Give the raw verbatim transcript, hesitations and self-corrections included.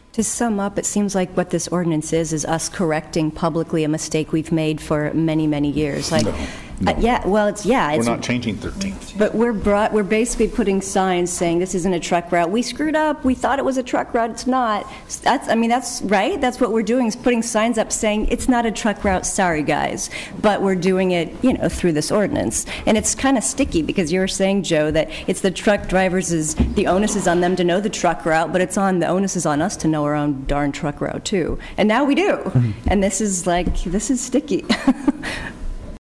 To sum up, it seems like what this ordinance is, is us correcting publicly a mistake we've made for many, many years. Like, No, no. Uh, yeah, well, it's, yeah. It's, We're not changing thirteenth. But we're brought, we're basically putting signs saying this isn't a truck route. We screwed up. We thought it was a truck route. It's not. That's, I mean, that's right. That's what we're doing, is putting signs up saying it's not a truck route. Sorry, guys. But we're doing it, you know, through this ordinance. And it's kind of sticky because you're saying, Joe, that it's the truck drivers, is the onus is on them to know the truck route, but it's on, the onus is on us to know our own darn truck route too. And now we do. And this is like, this is sticky.